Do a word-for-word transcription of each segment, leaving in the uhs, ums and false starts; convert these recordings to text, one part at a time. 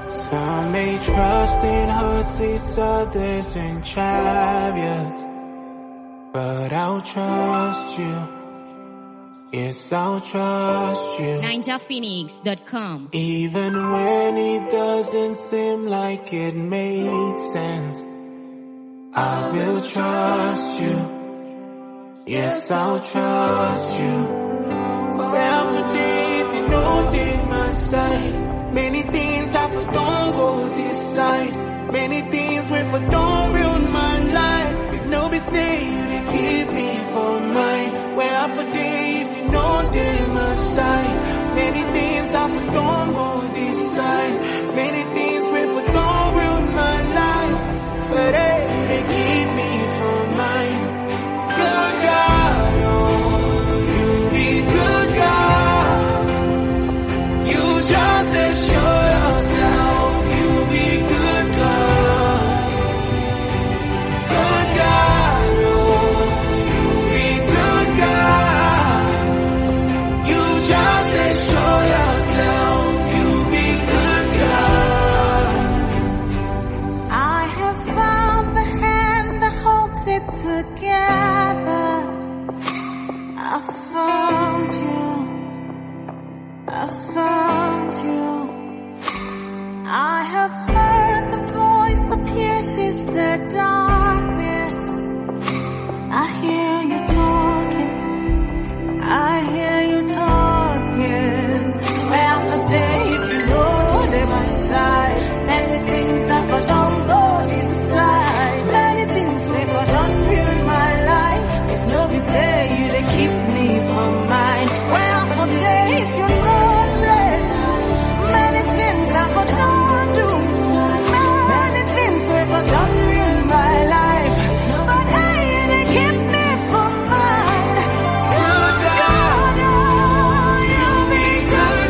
Some may trust in horses, others in chariots, but I'll trust you. Yes, I'll trust you. Ninja Phoenix dot com. Even when it doesn't seem like it makes sense, I will trust you. Yes, I'll trust you. Every day if you know they my side. Many things happen, don't go this side. Many things wait for don't ruin my life. If nobody say you to keep me for mine. Where I for day if you know they my side. Many things happen, don't go this side. Many things wait for don't ruin my life. But hey, they keep me for mine. Good God, oh, you be good God. You just show yourself, you be good God. Good God, oh, you be good God. You just show yourself, you be good God. I have found the hand that holds it together. I found you. I found you. I have heard the voice that pierces the darkness. I hear you talking. I hear you talking. Well, I say if you know they're my side. Many things I've done go this side. Many things we've done ruin my life. If nobody say you to keep me from mine. Well, I say if you know this. Many things I've done do. Many things we've done ruin my life. But hey, they keep me from mine. Good God, oh, you be good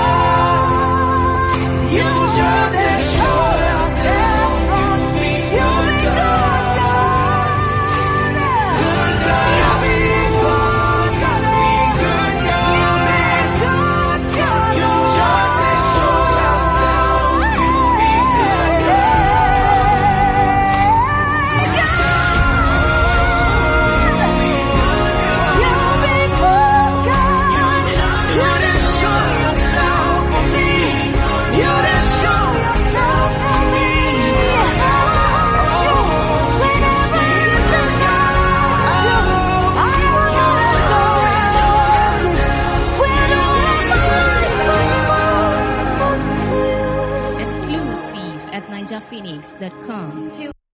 God. You just show yourself from me. You be good God. Good God, you be good God. Be good God. You be good God. You just show yourself. You be good Exclusive at Ninja Phoenix dot com.